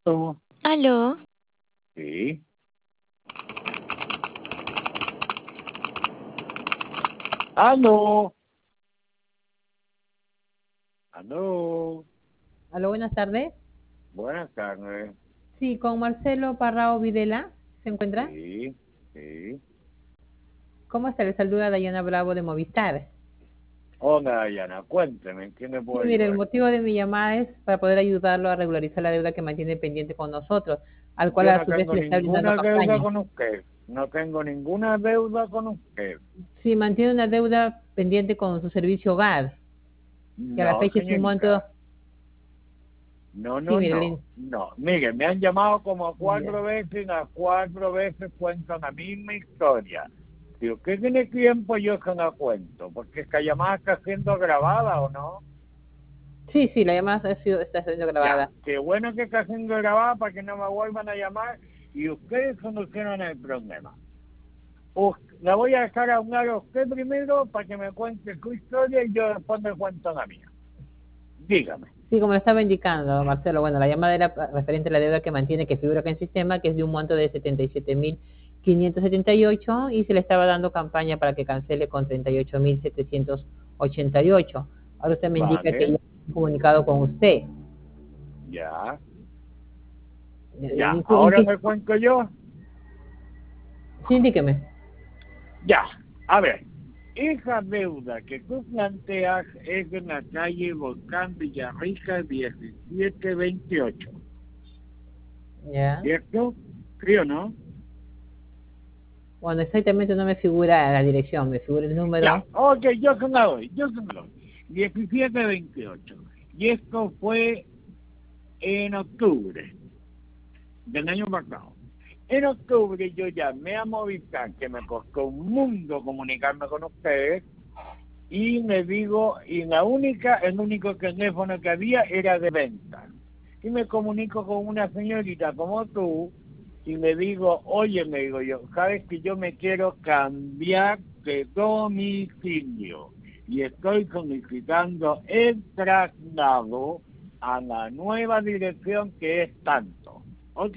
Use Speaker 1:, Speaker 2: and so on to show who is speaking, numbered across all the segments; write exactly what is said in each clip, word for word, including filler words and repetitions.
Speaker 1: Oh,
Speaker 2: ¿Aló?
Speaker 1: sí. Aló. Aló.
Speaker 3: Aló, buenas tardes.
Speaker 1: Buenas tardes.
Speaker 3: Sí, con Marcelo Parrao Videla, ¿se encuentra?
Speaker 1: Sí, sí.
Speaker 3: ¿Cómo está? Le saluda Dayana Bravo de Movistar.
Speaker 1: Hola, Dayana, cuénteme, ¿en qué le
Speaker 3: Sí,
Speaker 1: puedo
Speaker 3: mire, el
Speaker 1: ayudar?
Speaker 3: motivo de mi llamada es para poder ayudarlo a regularizar la deuda que mantiene pendiente con nosotros, al cual
Speaker 1: Yo
Speaker 3: a
Speaker 1: no
Speaker 3: su vez
Speaker 1: tengo
Speaker 3: le está brindando
Speaker 1: ninguna deuda
Speaker 3: campaña.
Speaker 1: con usted. No tengo ninguna deuda con usted.
Speaker 3: Sí, mantiene una deuda pendiente con su servicio hogar, que a la
Speaker 1: No,
Speaker 3: fecha es un monto.
Speaker 1: señorita. No,
Speaker 3: Sí,
Speaker 1: no,
Speaker 3: mire,
Speaker 1: no.
Speaker 3: le-
Speaker 1: No. Mire, me han llamado como
Speaker 3: ya.
Speaker 1: cuatro veces y las cuatro veces cuentan la misma historia. Si usted tiene tiempo, yo se la cuento, porque esta llamada está siendo grabada, ¿o no?
Speaker 3: Sí, sí, la llamada ha sido, está siendo
Speaker 1: Ya,
Speaker 3: grabada.
Speaker 1: qué bueno que está siendo grabada para que no me vuelvan a llamar y ustedes solucionan el problema. Us- la voy a dejar hablar a usted primero para que me cuente su historia y yo después me cuento la mía. Dígame.
Speaker 3: Sí, como le estaba indicando, Marcelo, bueno, la llamada era pa- referente a la deuda que mantiene, que figura acá en sistema, que es de un monto de setenta y siete mil quinientos setenta y ocho y se le estaba dando campaña para que cancele con treinta y ocho mil setecientos ochenta y ocho. Ahora usted me indica que ya
Speaker 1: Vale,
Speaker 3: ha comunicado con usted.
Speaker 1: ya,
Speaker 3: ¿En,
Speaker 1: ya.
Speaker 3: en qué- en
Speaker 1: Ahora
Speaker 3: qué-
Speaker 1: me cuento yo.
Speaker 3: Sí, indíqueme.
Speaker 1: Ya, a ver. Esa deuda que tú planteas es en la calle Volcán Villarrica diecisiete veintiocho,
Speaker 3: Ya.
Speaker 1: ¿cierto? ¿Sí o no?
Speaker 3: Bueno, exactamente no me figura la dirección, me figura el
Speaker 1: Ya,
Speaker 3: número.
Speaker 1: ok, yo se la doy, yo se la doy. diecisiete veintiocho. Y esto fue en octubre del año pasado. En octubre yo llamé a Movistar, que me costó un mundo comunicarme con ustedes, y me digo, y la única, el único teléfono que había era de venta. Y me comunico con una señorita como tú, y le digo, oye, me digo yo, sabes que yo me quiero cambiar de domicilio y estoy solicitando el traslado a la nueva dirección que es tanto. ¿Ok?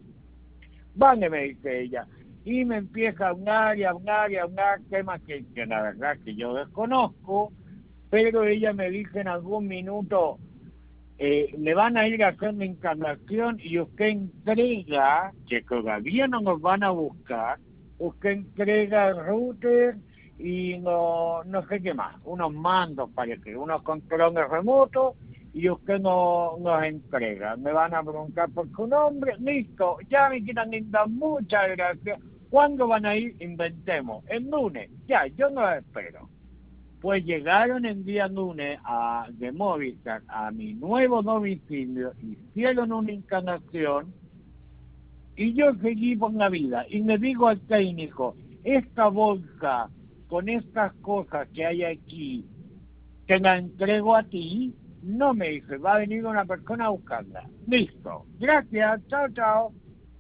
Speaker 1: Vale, me dice ella. Y me empieza a hablar y a hablar y a hablar temas que, que la verdad que yo desconozco, pero ella me dice en algún minuto, eh, le van a ir a hacer la encarnación y usted entrega, que todavía no nos van a buscar, usted entrega el router y no, no sé qué más, unos mandos parece, unos controles remotos y usted no nos entrega. Me van a preguntar por su nombre, listo, ya me quitan linda, muchas gracias. ¿Cuándo van a ir? Inventemos. El lunes, ya, yo no espero. Pues llegaron el día lunes a, de Movistar a mi nuevo domicilio, hicieron una encarnación y yo seguí por la vida. Y le digo al técnico, esta bolsa con estas cosas que hay aquí, te la entrego a ti. No, me dice, va a venir una persona a buscarla. Listo. Gracias, chao, chao.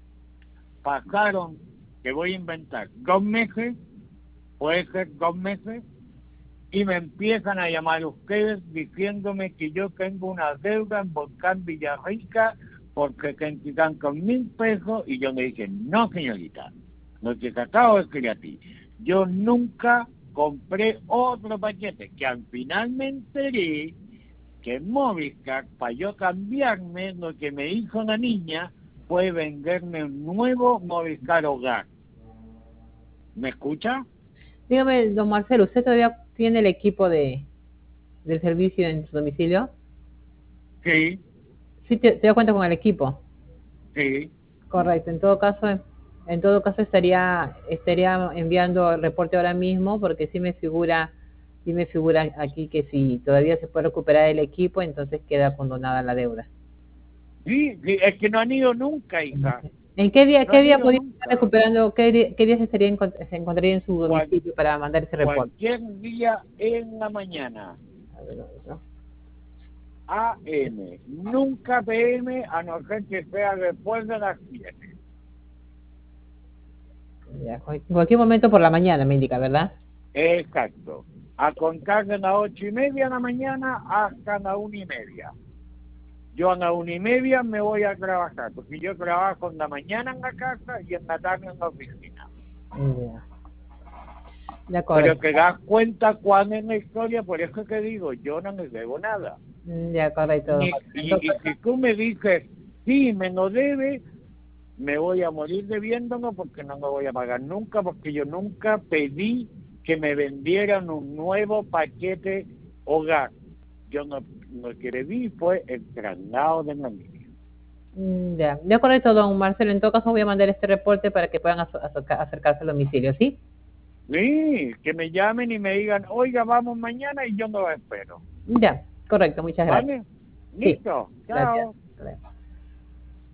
Speaker 1: Pasaron, que voy a inventar, dos meses, puede ser dos meses, y me empiezan a llamar ustedes diciéndome que yo tengo una deuda en Volcán Villarrica por setenta y tantos mil pesos, y yo le dije, no señorita, lo que te acabo de decir a ti, yo nunca compré otro paquete, que al final me enteré que Movistar, para yo cambiarme, lo que me hizo la niña fue venderme un nuevo Movistar Hogar. ¿Me escucha?
Speaker 3: Dígame, don Marcelo, ¿usted todavía tiene el equipo de, del servicio en su domicilio?
Speaker 1: Sí,
Speaker 3: Sí, te, te da cuenta con el equipo.
Speaker 1: sí.
Speaker 3: Correcto. En todo caso, en todo caso estaría estaría enviando el reporte ahora mismo porque sí me figura sí me figura aquí que si todavía se puede recuperar el equipo, entonces queda condonada la deuda.
Speaker 1: Sí, sí, es que no han ido nunca, hija.
Speaker 3: ¿En qué día
Speaker 1: No
Speaker 3: qué
Speaker 1: han
Speaker 3: día
Speaker 1: ido
Speaker 3: podría estar
Speaker 1: nunca.
Speaker 3: recuperando qué día, qué día se estaría encont- se encontraría en su
Speaker 1: Cual,
Speaker 3: domicilio para mandar ese reporte?
Speaker 1: cualquier día en la mañana.
Speaker 3: A ver, ¿no?
Speaker 1: A M. Nunca P M, a no ser que sea después de las siete.
Speaker 3: Ya, en cualquier momento por la mañana me indica, ¿verdad?
Speaker 1: Exacto. A contar de las ocho y media de la mañana hasta las una y media. Yo a la una y media me voy a trabajar, porque yo trabajo en la mañana en la casa y en la tarde en la oficina.
Speaker 3: Ya. De acuerdo.
Speaker 1: Pero que das cuenta cuán es la historia, por eso que digo, yo no me debo nada.
Speaker 3: Ya, correcto.
Speaker 1: Y, y, y si tú me dices, sí, me lo debe, me voy a morir debiéndolo porque no lo voy a pagar nunca, porque yo nunca pedí que me vendieran un nuevo paquete hogar. Yo no, lo que le di fue el traslado de la niña.
Speaker 3: Ya, de correcto, don Marcelo. En todo caso voy a mandar este reporte para que puedan acerca, acercarse al domicilio, ¿sí?
Speaker 1: Sí, que me llamen y me digan, oiga, vamos mañana y yo no lo espero.
Speaker 3: Ya, correcto, muchas gracias.
Speaker 1: ¿Vale? Listo,
Speaker 3: Sí,
Speaker 1: chao.
Speaker 3: gracias.